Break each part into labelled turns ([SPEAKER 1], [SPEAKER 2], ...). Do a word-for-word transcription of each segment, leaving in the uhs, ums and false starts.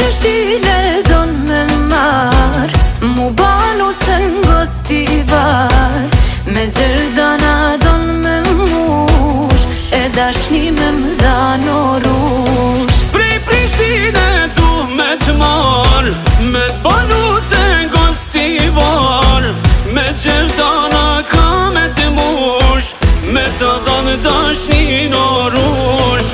[SPEAKER 1] Prishtine don me mar, mu banu se n'gostivar, me gjerdana don me mush, e dashni me m'dhan orush.
[SPEAKER 2] Prej Prishtine du me t'mar, me t'banu se n'gostivar, me gjerdana ka me t'mush, me të dhan dashni orush.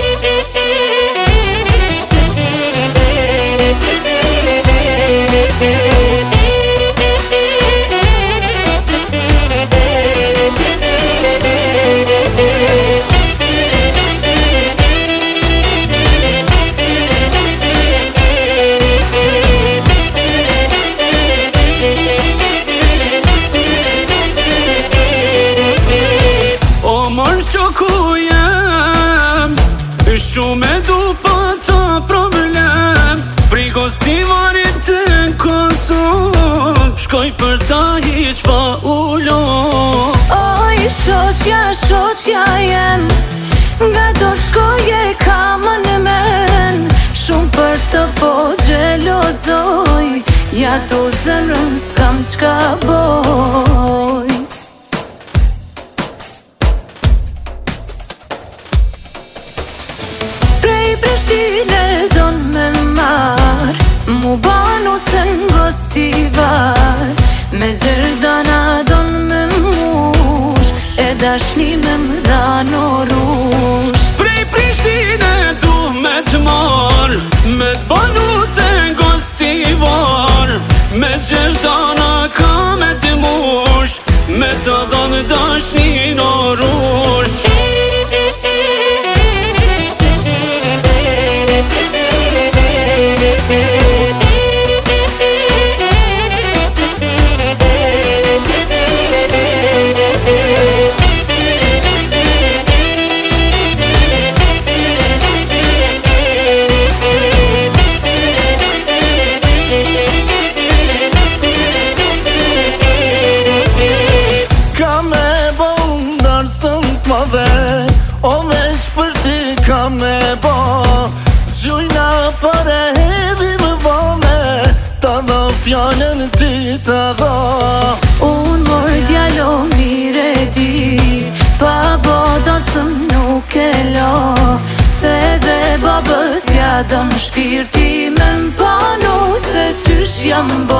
[SPEAKER 2] Shumë e du pa ta problem, pri gostivarit të Kosovë, shkoj për ta hiq pa ulo.
[SPEAKER 1] Oj, shoqja, shoqja jem, nga do shkoje ka më në men, shumë për të po gjelozoj, ja do zemrëm s'kam qka boj. Prishtine don me mar, mu banu se n'gostivar, me gjerdana don me mush, e dashni me m'dhan orush.
[SPEAKER 2] Prej Prishtine du me t'mar, me t'banu se n'gostivar, me gjerdana ka me t'mush, me të dhan dashni orush.
[SPEAKER 3] O veç për ti ka me bo, zgjujna për e hedhi më vome, ta dha fjallën ti ta dha.
[SPEAKER 1] Unë mor djalo mire di, pa bo dosëm nuk e lo, se dhe babës ja don shpirti me m'panu se qysh jam bo.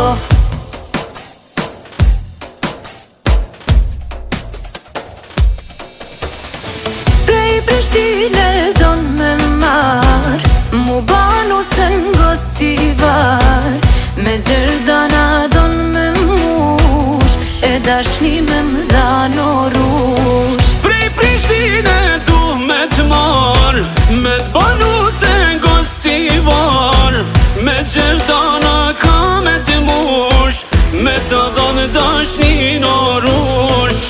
[SPEAKER 1] Prishtine don me mar, mu banu se n'gostivar, me gjerdana don me mush, e dashni me m'dhan orush.
[SPEAKER 2] Prej Prishtine du me t'mar, me t'banu se n'gostivar, me gjerdana ka me t'mush, me të dhan dashni orush.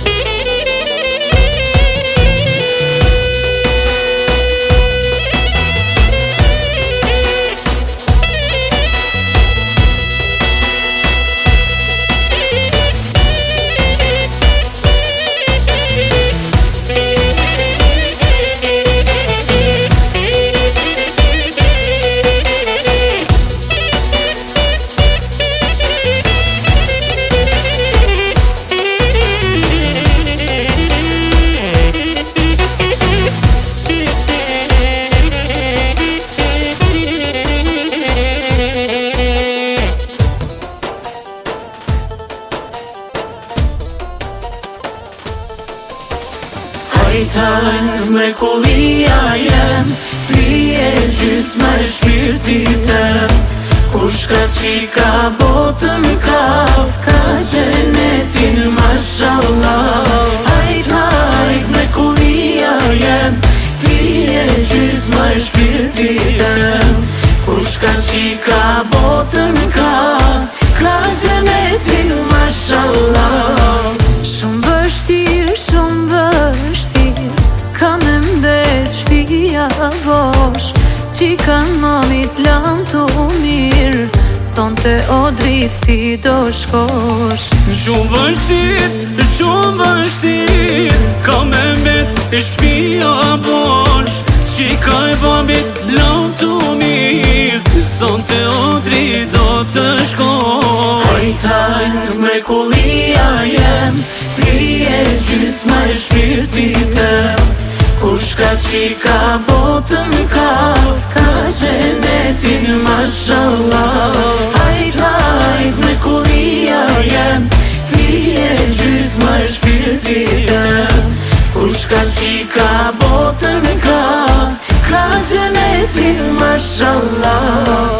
[SPEAKER 1] Hajt mrekullia jem, ti e gjysma e shpirtit tem, kush ka qika botën ka, ka gjenetin mashallah. Hajt, hajt mrekullia jem, ti e gjysma e shpirtit tem, kush ka qika botën ka, ka gjenetin mashallah. Shumë vështir, shumë vështir, ka me mbet shpia vosh, qika mamit lam të mirë, sonte o drit ti do shkosh.
[SPEAKER 2] Shumë vështir, shumë vështir, ka me mbet shpia vosh, qika e babit lam të mirë, Son të udri do të shkoj.
[SPEAKER 1] Hajt, hajt, mrekullia jem, ti e gjysma e shpirtit tem. Kush ka qika botën ka, ka gjenetin mashallah. Hajt, hajt, mrekullia jem, ti e gjysma e shpirtit tem. Kush ka qika botën ka, ka gjenetin mashallah.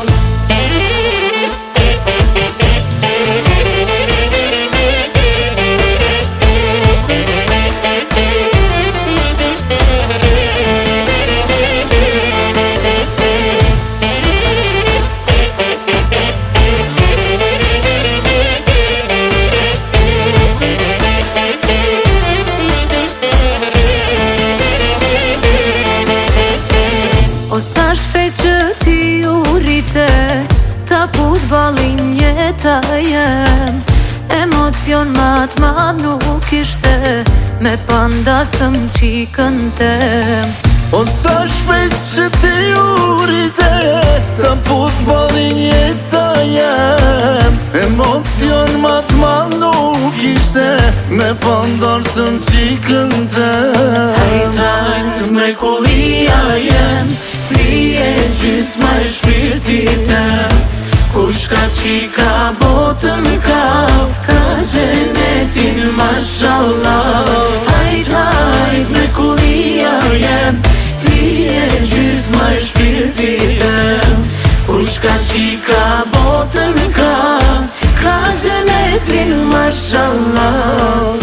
[SPEAKER 1] O sa shpejt që ti urite, ta put balin jeta jem. Emocion ma t'madh nuk ishte, me pandasëm qikën tem.
[SPEAKER 3] O sa shpejt që ti urite, ta put balin jeta jem. Emocion ma t'madh nuk ishte, me pandasëm qikën tem.
[SPEAKER 1] Hajt, hajt, mrekullia jem, ti e gjysma e shpirtit tem. Kush ka qika botën ka, ka gjenetin mashallah. Hajt, hajt, mrekullia jem, ti e gjysma e shpirtit tem. Kush ka qika botën ka, ka gjenetin mashallah.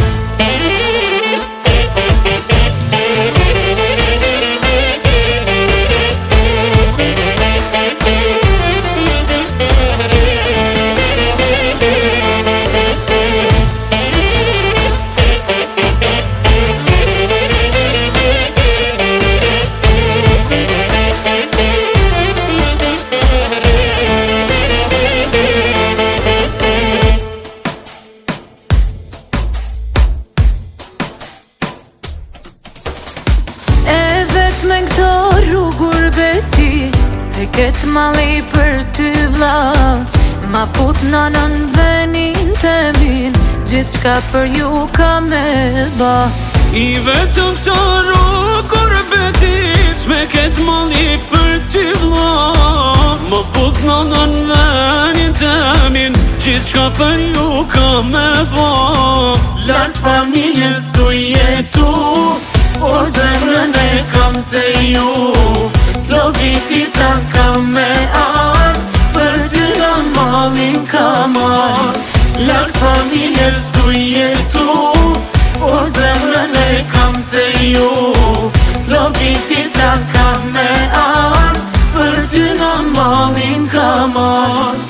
[SPEAKER 1] Me këto rrugur beti, se ketë mali për ty vla. Ma put nanën venin temin, gjithë shka për ju ka me ba.
[SPEAKER 2] I vetëm këto rrugur beti, s'me ketë mali për ty vla. Ma put nanën venin temin, gjithë shka për ju ka me ba.
[SPEAKER 1] Lartë familjes tu jetu, por zemrën e kam të ju. Do viti ta kam me arë, për ty në malin kam arë. Lartë familjes tu jetu, por zemrën e kam të ju. Do viti ta kam me arë, për ty në malin kam arë.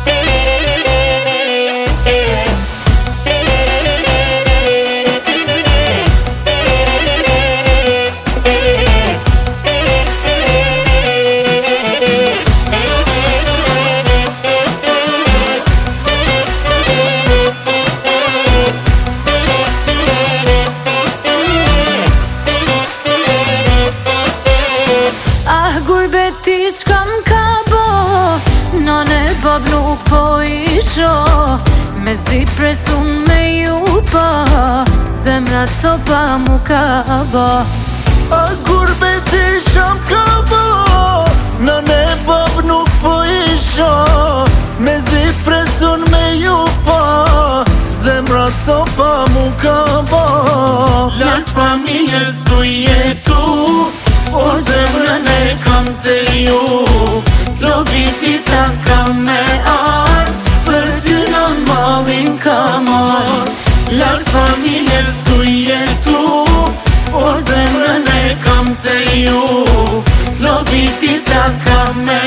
[SPEAKER 1] Gurbeti qka m'ka bo, nane bab nuk po isho. Me zi presun me ju pa, zemra copa mu ka ba.
[SPEAKER 3] A gurbeti qka m'ka bo, nane bab nuk po isho. Me zi presun me ju pa, zemra copa mu ka ba.
[SPEAKER 1] Lartë familjes tu jetu, por zemrën e kam të ju. Do viti ta kam me arë, për ty në malin kam arë. Lartë familjes tu jetu, por zemrën e kam të ju. Do viti ta kam me